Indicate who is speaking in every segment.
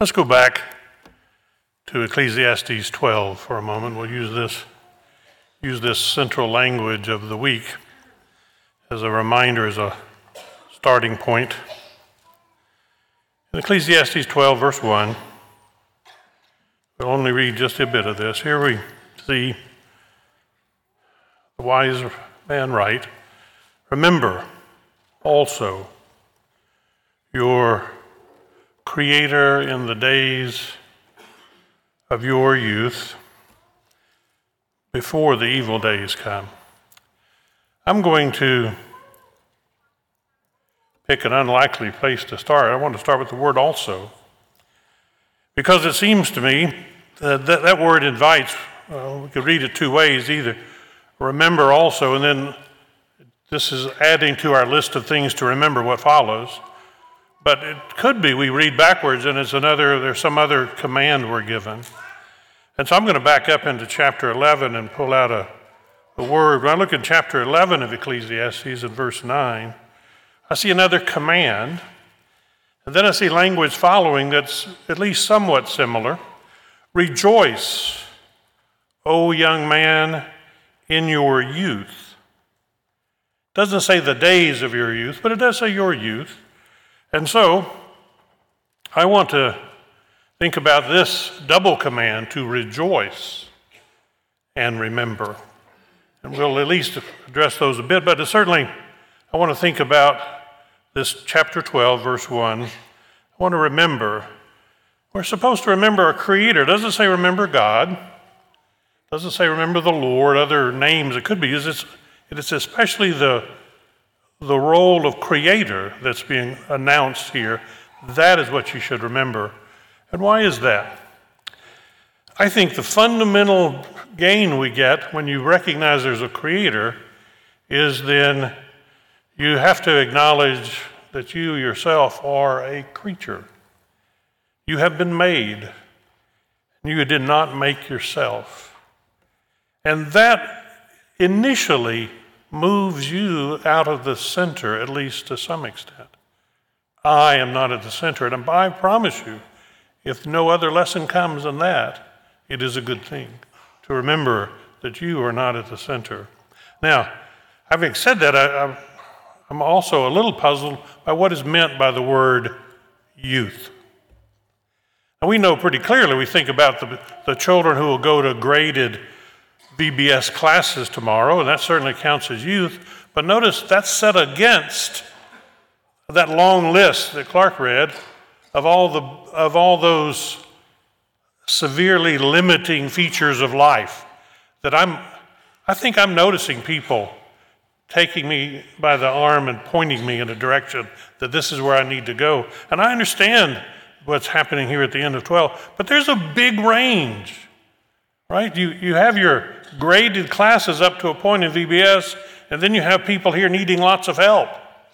Speaker 1: Let's go back to Ecclesiastes 12 for a moment. We'll use this central language of the week as a reminder, as a starting point. In Ecclesiastes 12, verse 1, we'll only read just a bit of this. Here we see the wise man write, "Remember also your Creator in the days of your youth, before the evil days come." I'm going to pick an unlikely place to start. I want to start with the word "also," because it seems to me that word invites, we could read it two ways, either remember also, and then this is adding to our list of things to remember what follows. But it could be we read backwards and there's some other command we're given. And so I'm going to back up into chapter 11 and pull out a word. When I look at chapter 11 of Ecclesiastes in verse 9, I see another command. And then I see language following that's at least somewhat similar. "Rejoice, O young man, in your youth." It doesn't say the days of your youth, but it does say your youth. And so I want to think about this double command to rejoice and remember. And we'll at least address those a bit, but certainly I want to think about this chapter 12, verse 1. I want to remember. We're supposed to remember our Creator. It doesn't say remember God. It doesn't say remember the Lord, other names it could be used. It is especially the role of Creator that's being announced here. That is what you should remember. And why is that? I think the fundamental gain we get when you recognize there's a Creator is then you have to acknowledge that you yourself are a creature. You have been made. You did not make yourself. And that initially moves you out of the center, at least to some extent. I am not at the center, and I promise you, if no other lesson comes than that, it is a good thing to remember that you are not at the center. Now, having said that, I'm also a little puzzled by what is meant by the word youth. And we know pretty clearly, we think about the children who will go to graded VBS classes tomorrow, and that certainly counts as youth. But notice that's set against that long list that Clark read of all those severely limiting features of life. That I think I'm noticing people taking me by the arm and pointing me in a direction that this is where I need to go. And I understand what's happening here at the end of 12, but there's a big range. Right? You have your graded classes up to a point in VBS, and then you have people here needing lots of help.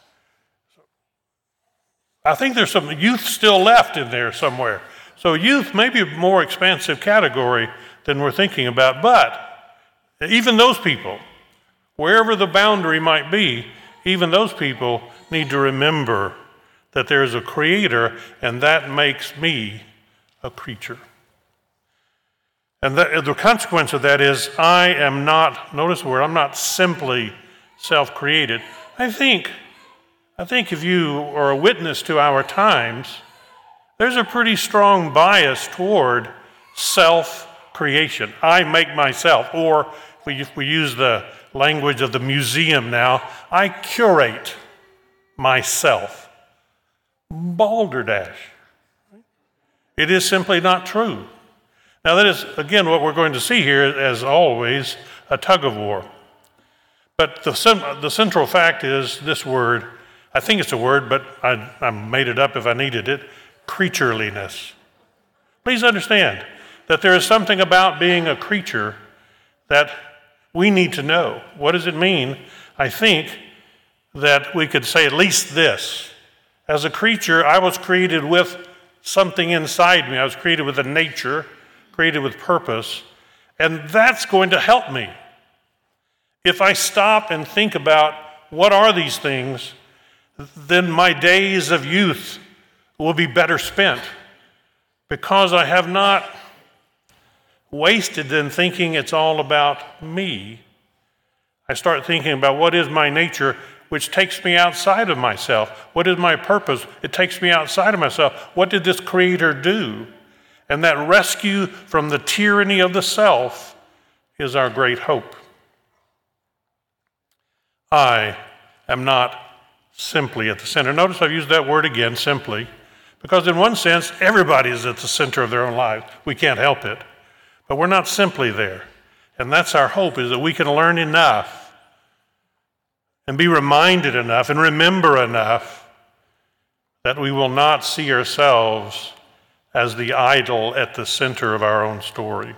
Speaker 1: I think there's some youth still left in there somewhere. So youth may be a more expansive category than we're thinking about, but even those people, wherever the boundary might be, even those people need to remember that there is a Creator, and that makes me a creature. And the consequence of that is I am not, notice the word, I'm not simply self-created. I think if you are a witness to our times, there's a pretty strong bias toward self-creation. I make myself, or if we use the language of the museum now, I curate myself. Balderdash. It is simply not true. Now that is, again, what we're going to see here, as always, a tug of war. But the central fact is this word, I think it's a word, but I made it up if I needed it, creatureliness. Please understand that there is something about being a creature that we need to know. What does it mean? I think that we could say at least this. As a creature, I was created with something inside me. I was created with a nature, created with purpose, and that's going to help me. If I stop and think about what are these things, then my days of youth will be better spent. because I have not wasted in thinking it's all about me, I start thinking about what is my nature, which takes me outside of myself. What is my purpose? It takes me outside of myself. What did this Creator do? And that rescue from the tyranny of the self is our great hope. I am not simply at the center. Notice I've used that word again, simply, because in one sense, everybody is at the center of their own lives. We can't help it. But we're not simply there. And that's our hope, is that we can learn enough and be reminded enough and remember enough that we will not see ourselves as the idol at the center of our own story.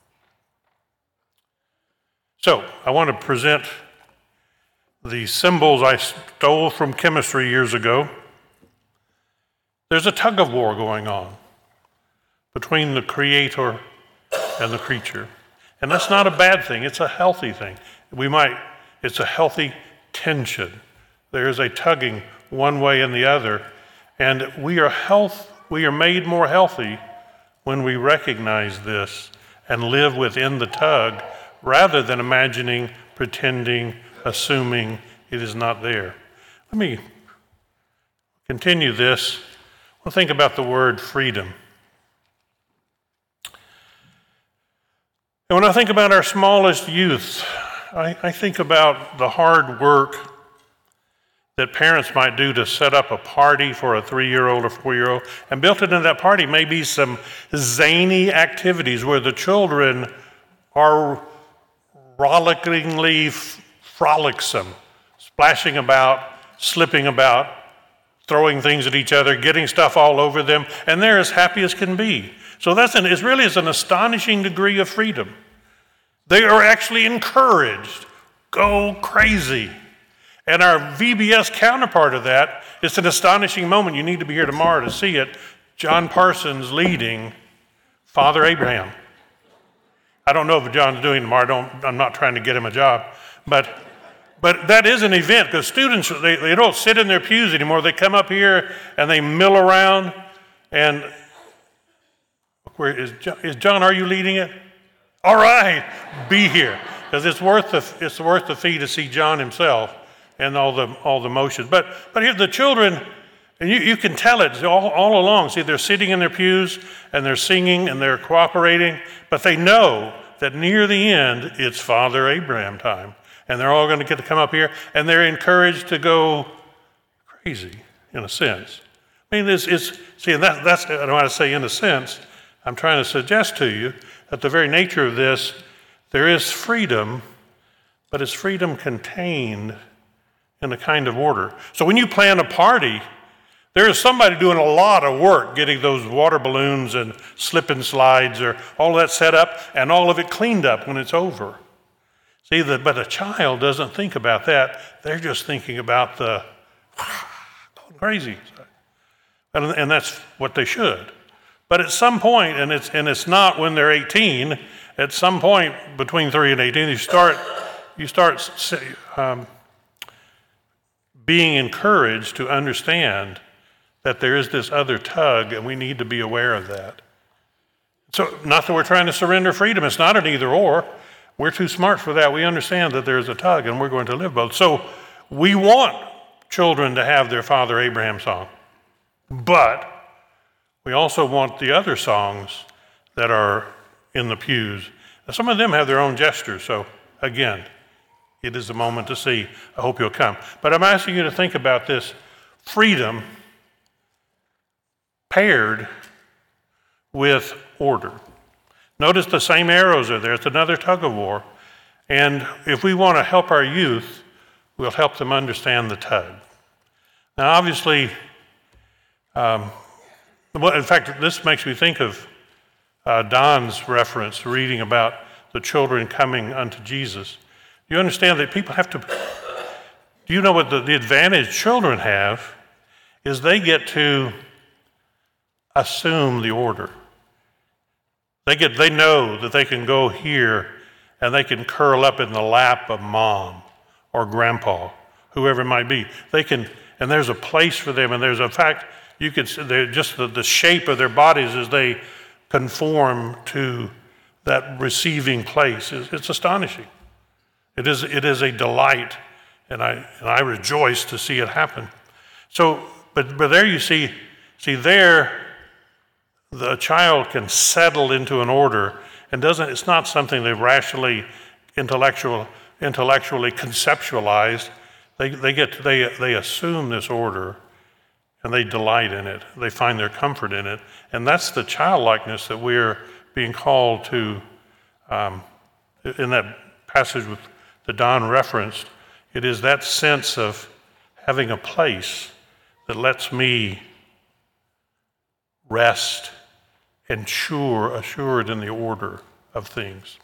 Speaker 1: So, I want to present the symbols I stole from chemistry years ago. There's a tug of war going on between the Creator and the creature. And that's not a bad thing, it's a healthy thing. It's a healthy tension. There's a tugging one way and the other. And we are made more healthy when we recognize this and live within the tug rather than imagining, pretending, assuming it is not there. Let me continue this. We'll think about the word freedom. And when I think about our smallest youth, I think about the hard work that parents might do to set up a party for a 3-year-old or 4-year-old. And built into that party may be some zany activities where the children are rollickingly frolicsome, splashing about, slipping about, throwing things at each other, getting stuff all over them, and they're as happy as can be. So it's really an astonishing degree of freedom. They are actually encouraged. Go crazy. And our VBS counterpart of that, it's an astonishing moment. You need to be here tomorrow to see it. John Parsons leading Father Abraham. I don't know if John's doing it tomorrow. I'm not trying to get him a job. But that is an event, because students, they don't sit in their pews anymore. They come up here and they mill around. And where is John, are you leading it? All right, be here, because it's worth the fee to see John himself and all the motions. But here the children, and you can tell it all along. See, they're sitting in their pews and they're singing and they're cooperating, but they know that near the end it's Father Abraham time, and they're all going to get to come up here, and they're encouraged to go crazy in a sense. I mean, and that's I don't want to say in a sense. I'm trying to suggest to you that the very nature of this, there is freedom, but it's freedom contained in a kind of order. So when you plan a party, there is somebody doing a lot of work getting those water balloons and slip and slides or all that set up and all of it cleaned up when it's over. See, but a child doesn't think about that. They're just thinking about the going crazy. And that's what they should. But at some point, and it's not when they're 18, at some point between 3 and 18, you start being encouraged to understand that there is this other tug, and we need to be aware of that. So, not that we're trying to surrender freedom. It's not an either or. We're too smart for that. We understand that there's a tug, and we're going to live both. So, we want children to have their Father Abraham song, but we also want the other songs that are in the pews. Now, some of them have their own gestures, so again, it is a moment to see. I hope you'll come. But I'm asking you to think about this freedom paired with order. Notice the same arrows are there. It's another tug of war. And if we want to help our youth, we'll help them understand the tug. Now, obviously, in fact, this makes me think of Don's reference, reading about the children coming unto Jesus. You understand that people have to, do you know what the advantage children have is they get to assume the order. They know that they can go here and they can curl up in the lap of mom or grandpa, whoever it might be. And there's a place for them, and there's a fact, You could see just the shape of their bodies as they conform to that receiving place. It's astonishing. It is a delight, and I rejoice to see it happen. So, but there you see there, the child can settle into an order, and it's not something they rationally, intellectually conceptualized. They assume this order, and they delight in it. They find their comfort in it, and that's the childlikeness that we're being called to. In that passage that Don referenced, it is that sense of having a place that lets me rest and assured in the order of things.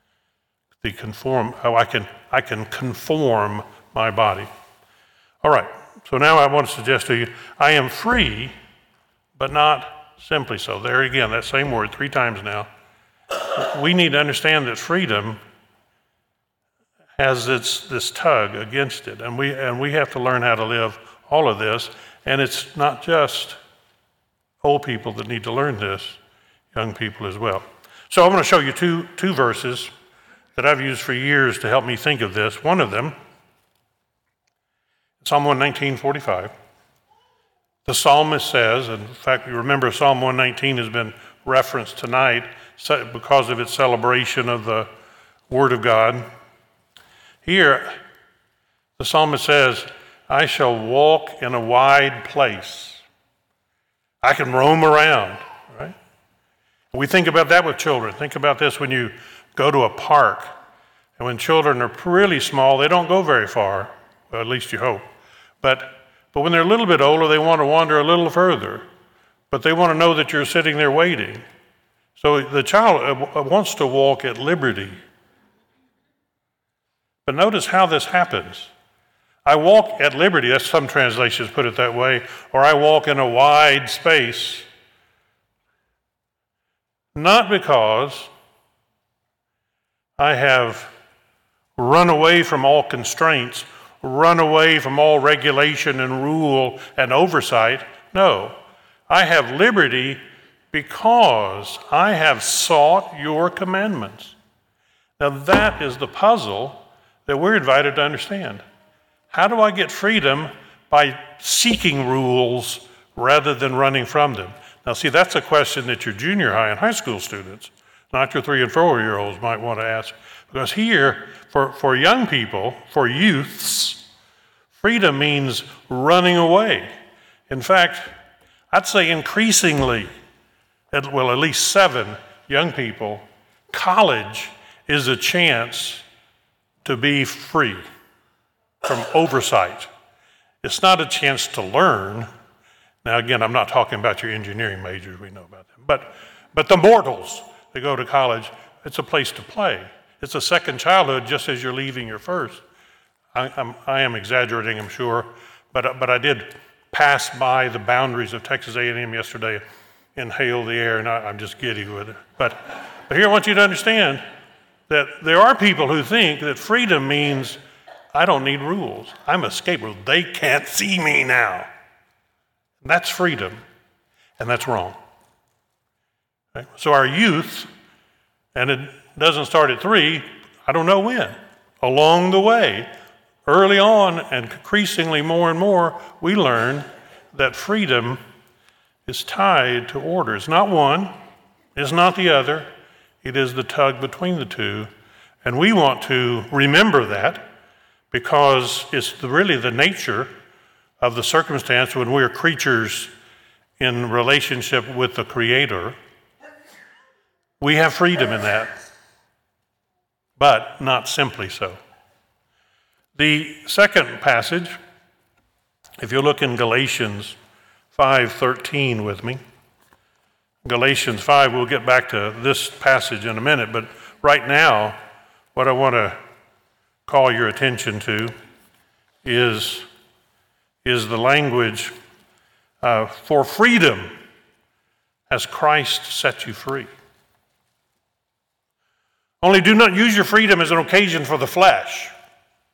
Speaker 1: How I can conform my body. All right, so now I want to suggest to you, I am free, but not simply so. There again, that same word 3 times now. We need to understand that freedom has this tug against it, and we have to learn how to live all of this. And it's not just old people that need to learn this, young people as well. So I'm going to show you two verses that I've used for years to help me think of this. One of them, Psalm 119:45. The psalmist says, and in fact, you remember Psalm 119 has been referenced tonight because of its celebration of the Word of God. Here, the psalmist says, I shall walk in a wide place. I can roam around, right? We think about that with children. Think about this when you go to a park. And when children are really small, they don't go very far. Well, at least you hope. But when they're a little bit older, they want to wander a little further. But they want to know that you're sitting there waiting. So the child wants to walk at liberty. But notice how this happens. I walk at liberty, that's some translations put it that way, or I walk in a wide space. Not because I have run away from all constraints, run away from all regulation and rule and oversight. No, I have liberty because I have sought your commandments. Now that is the puzzle that we're invited to understand. How do I get freedom? By seeking rules rather than running from them. Now see, that's a question that your junior high and high school students, not your 3 and 4-year-olds, might want to ask. Because here, for young people, for youths, freedom means running away. In fact, I'd say increasingly, at least 7 young people, college is a chance to be free from oversight. It's not a chance to learn. Now again, I'm not talking about your engineering majors, we know about them. But the mortals that go to college, it's a place to play. It's a second childhood just as you're leaving your first. I am exaggerating, I'm sure, but I did pass by the boundaries of Texas A&M yesterday, inhale the air, and I'm just giddy with it. But here I want you to understand that there are people who think that freedom means I don't need rules. I'm escapable. They can't see me now. And that's freedom, and that's wrong. Okay? So our youth, and it doesn't start at 3, I don't know when, along the way, early on and increasingly more and more, we learn that freedom is tied to order. It's not one, it's not the other, it is the tug between the two. And we want to remember that because it's really the nature of the circumstance when we're creatures in relationship with the Creator. We have freedom in that, but not simply so. The second passage, if you look in Galatians 5:13 with me, Galatians 5, we'll get back to this passage in a minute, but right now, what I want to call your attention to is the language, for freedom has Christ set you free. Only do not use your freedom as an occasion for the flesh,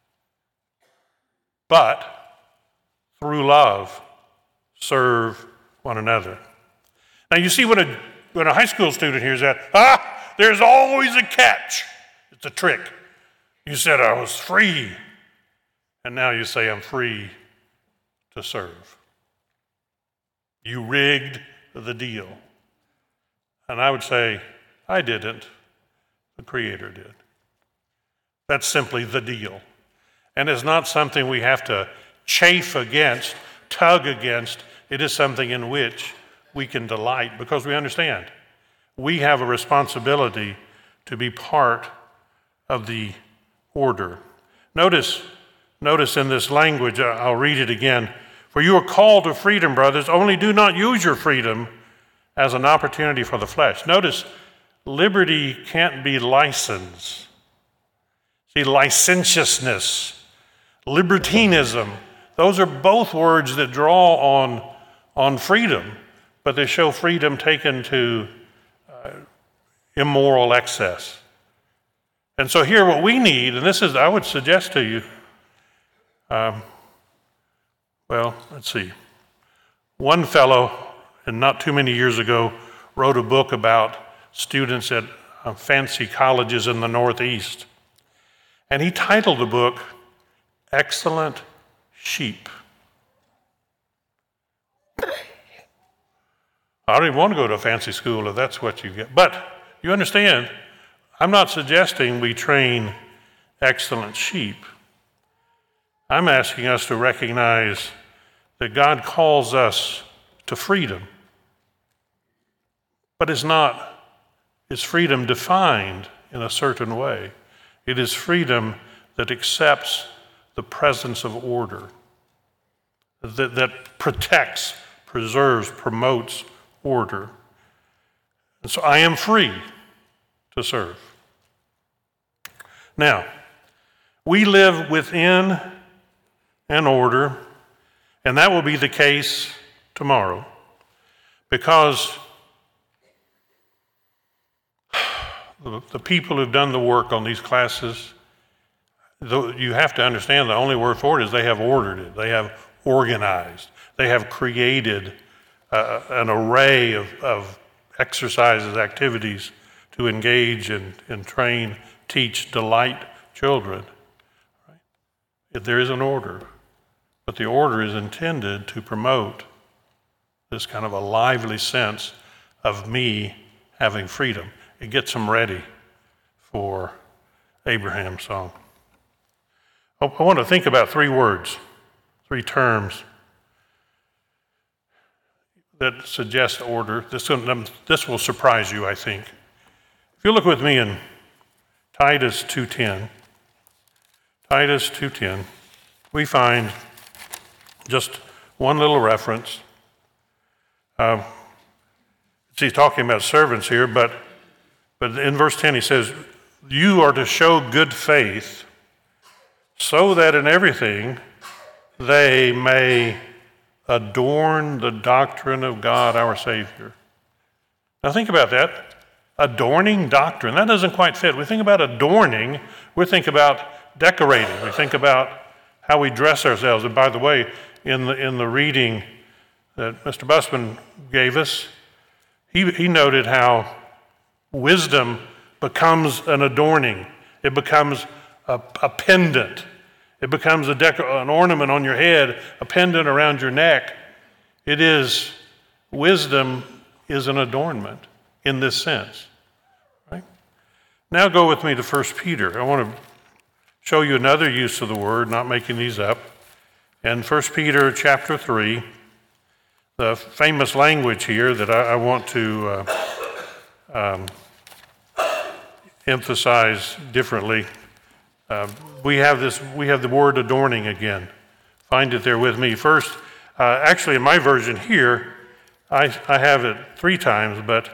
Speaker 1: but through love serve one another. Now you see when a high school student hears that, there's always a catch. It's a trick. You said I was free, and now you say I'm free to serve. You rigged the deal. And I would say, I didn't. The Creator did. That's simply the deal. And it's not something we have to chafe against, tug against. It is something in which we can delight because we understand we have a responsibility to be part of the order. Notice in this language, I'll read it again. For you are called to freedom, brothers, only do not use your freedom as an opportunity for the flesh. Notice, liberty can't be license. See, licentiousness, libertinism, those are both words that draw on freedom, but they show freedom taken to immoral excess. And so here what we need, and this is, I would suggest to you, let's see. One fellow, and not too many years ago, wrote a book about students at fancy colleges in the Northeast. And he titled the book, Excellent Sheep. I don't even want to go to a fancy school if that's what you get. But you understand, I'm not suggesting we train excellent sheep. I'm asking us to recognize that God calls us to freedom. But is freedom defined in a certain way? It is freedom that accepts the presence of order, that protects, preserves, promotes order. And so I am free to serve. Now, we live within an order, and that will be the case tomorrow, because the people who've done the work on these classes, you have to understand the only word for it is they have ordered it. They have organized. They have created an array of exercises, activities to engage and train, teach, delight children. Right? There is an order, but the order is intended to promote this kind of a lively sense of me having freedom. It gets them ready for Abraham's song. I want to think about three words, three terms that suggest order. This will surprise you, I think. If you look with me in Titus 2:10, Titus 2:10, we find just one little reference. He's talking about servants here, but in verse 10 he says, you are to show good faith so that in everything they may adorn the doctrine of God our Savior. Now think about that. Adorning doctrine. That doesn't quite fit. We think about adorning, we think about decorating. We think about how we dress ourselves. And by the way, in the reading that Mr. Busman gave us, he noted how wisdom becomes an adorning. It becomes a pendant. It becomes an ornament on your head, a pendant around your neck. Wisdom is an adornment in this sense. Right? Now go with me to 1 Peter. I want to show you another use of the word, not making these up. And 1 Peter chapter 3, the famous language here that I want to emphasize differently. We have the word adorning again. Find it there with me. First, actually in my version here, I have it 3 times, but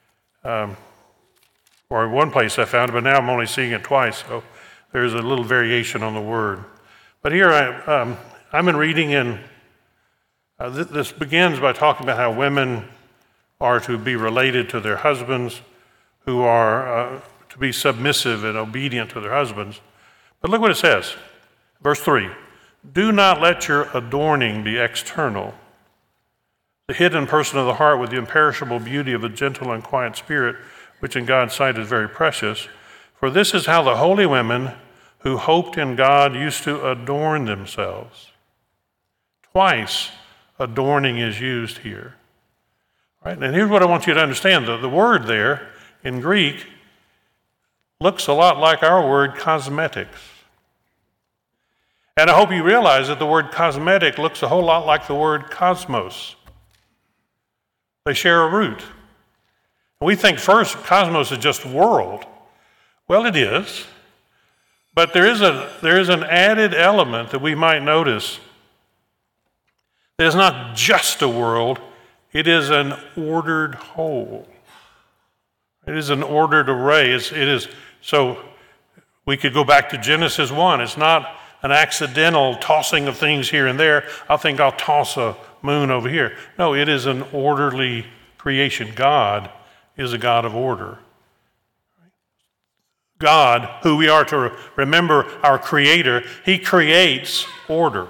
Speaker 1: or one place I found it, but now I'm only seeing it twice, so there's a little variation on the word. But here I'm in reading in, this begins by talking about how women are to be related to their husbands, who are to be submissive and obedient to their husbands. But look what it says, verse 3. Do not let your adorning be external, the hidden person of the heart with the imperishable beauty of a gentle and quiet spirit, which in God's sight is very precious. For this is how the holy women who hoped in God used to adorn themselves. Twice adorning is used here. Right? And here's what I want you to understand. The word there in Greek looks a lot like our word cosmetics. And I hope you realize that the word cosmetic looks a whole lot like the word cosmos. They share a root. We think first cosmos is just world. Well, it is. But there is an added element that we might notice. It is not just a world, it is an ordered whole. It is an ordered array. So we could go back to Genesis 1. It's not an accidental tossing of things here and there. I think I'll toss a moon over here. No, it is an orderly creation. God is a God of order. God, who we are to remember, our Creator, He creates order.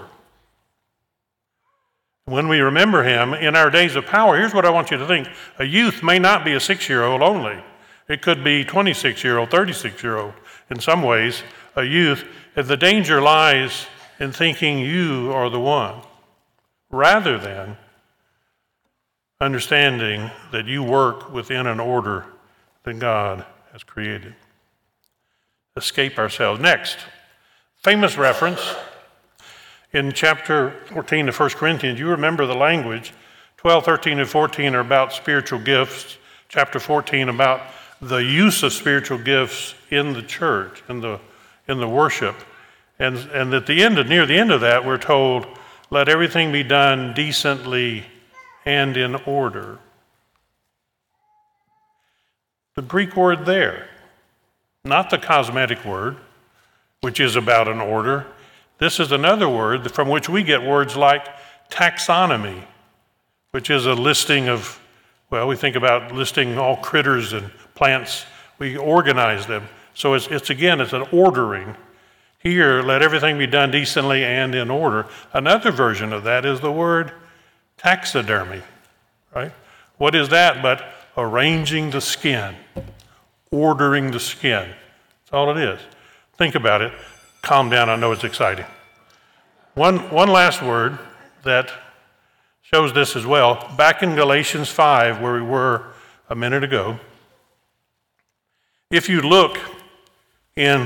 Speaker 1: When we remember Him in our days of power, here's what I want you to think. A youth may not be a 6-year-old only. It could be 26-year-old, 36-year-old. In some ways, a youth. The danger lies in thinking you are the one, rather than understanding that you work within an order that God has created. Escape ourselves. Next, famous reference in chapter 14 of 1 Corinthians. You remember the language. 12, 13, and 14 are about spiritual gifts. Chapter 14 about the use of spiritual gifts in the church, in the worship. And at the end, near the end of that, we're told, let everything be done decently and in order. The Greek word there, not the cosmetic word, which is about an order. This is another word from which we get words like taxonomy, which is a listing of, well, we think about listing all critters and plants. We organize them. So it's an ordering. Here, let everything be done decently and in order. Another version of that is the word taxidermy, right? What is that but arranging the skin, ordering the skin? That's all it is. Think about it. Calm down, I know it's exciting. One last word that shows this as well. Back in Galatians 5, where we were a minute ago, if you look in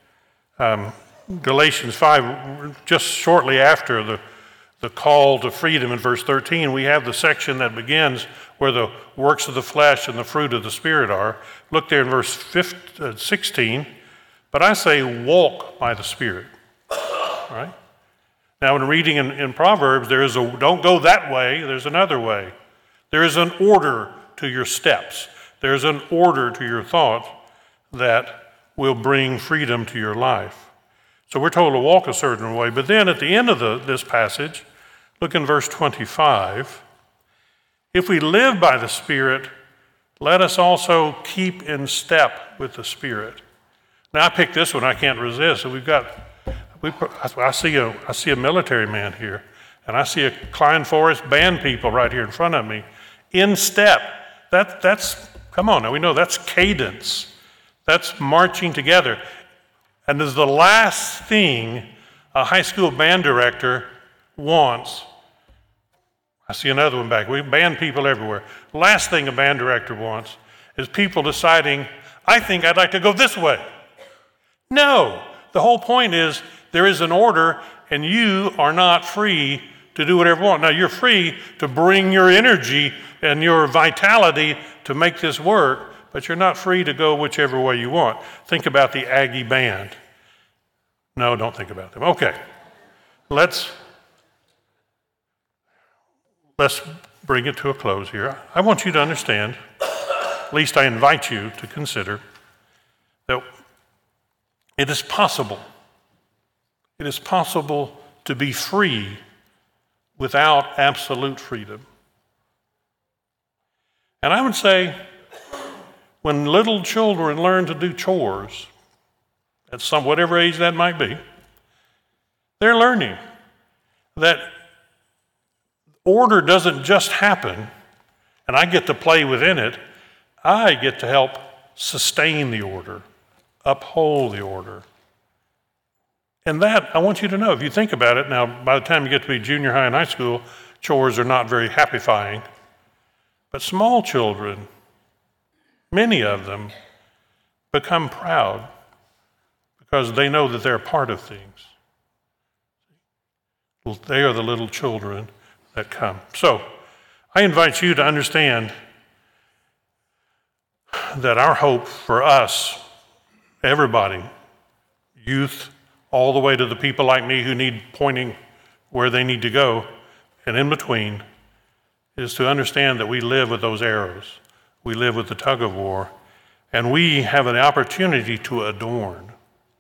Speaker 1: Galatians 5, just shortly after the call to freedom in verse 13, we have the section that begins where the works of the flesh and the fruit of the Spirit are. Look there in verse 16. But I say, walk by the Spirit. Right? Now, in reading in Proverbs, don't go that way, there's another way. There is an order to your steps. There's an order to your thoughts that will bring freedom to your life. So we're told to walk a certain way. But then at the end of this passage, look in verse 25. If we live by the Spirit, let us also keep in step with the Spirit. Now I picked this one, I can't resist. So I see a military man here, and I see a Klein Forest band people right here in front of me. In step. That's come on now, we know that's cadence. That's marching together. And is the last thing a high school band director wants. I see another one back. We band people everywhere. Last thing a band director wants is people deciding, I think I'd like to go this way. No, the whole point is there is an order and you are not free to do whatever you want. Now you're free to bring your energy and your vitality to make this work, but you're not free to go whichever way you want. Think about the Aggie band. No, don't think about them. Okay, let's bring it to a close here. I want you to understand, at least I invite you to consider, that it is possible to be free without absolute freedom. And I would say, when little children learn to do chores, at whatever age that might be, they're learning that Order doesn't just happen, and I get to play within it. I get to help sustain the order, uphold the order. And that, I want you to know, if you think about it, now by the time you get to be junior high and high school, chores are not very happifying. But small children, many of them, become proud because they know that they're a part of things. They are the little children that come. So I invite you to understand that our hope for us, everybody, youth, all the way to the people like me who need pointing where they need to go, and in between, is to understand that we live with those arrows. We live with the tug of war, and we have an opportunity to adorn.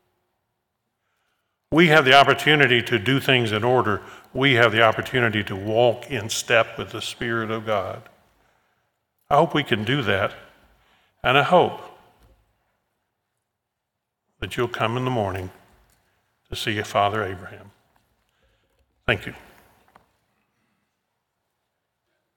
Speaker 1: We have the opportunity to do things in order. We have the opportunity to walk in step with the Spirit of God. I hope we can do that, and I hope that you'll come in the morning to see Father Abraham. Thank you.